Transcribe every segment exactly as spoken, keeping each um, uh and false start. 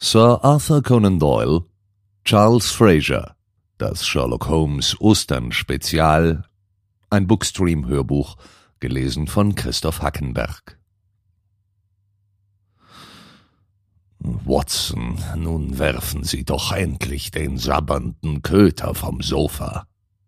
Sir Arthur Conan Doyle, Charles Fraser, das Sherlock Holmes Ostern-Spezial, ein Bookstream-Hörbuch, gelesen von Christoph Hackenberg. Watson, nun werfen Sie doch endlich den sabbernden Köter vom Sofa.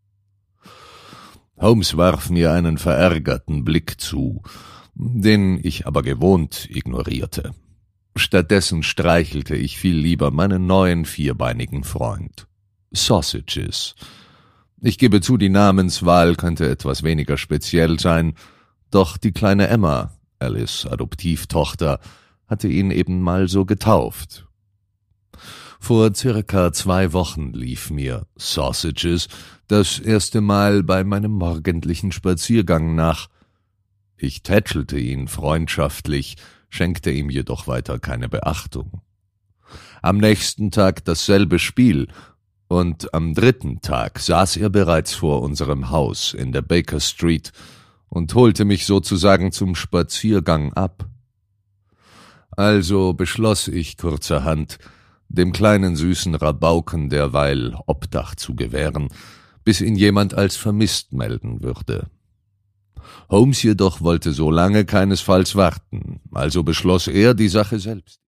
Holmes warf mir einen verärgerten Blick zu, den ich aber gewohnt ignorierte. Stattdessen streichelte ich viel lieber meinen neuen vierbeinigen Freund. Sausages. Ich gebe zu, die Namenswahl könnte etwas weniger speziell sein, doch die kleine Emma, Alice' Adoptivtochter, hatte ihn eben mal so getauft. Vor circa zwei Wochen lief mir Sausages das erste Mal bei meinem morgendlichen Spaziergang nach. Ich tätschelte ihn freundschaftlich, schenkte ihm jedoch weiter keine Beachtung. Am nächsten Tag dasselbe Spiel, und am dritten Tag saß er bereits vor unserem Haus in der Baker Street und holte mich sozusagen zum Spaziergang ab. Also beschloss ich kurzerhand, dem kleinen süßen Rabauken derweil Obdach zu gewähren, bis ihn jemand als vermisst melden würde. Holmes jedoch wollte so lange keinesfalls warten, also beschloss er die Sache selbst.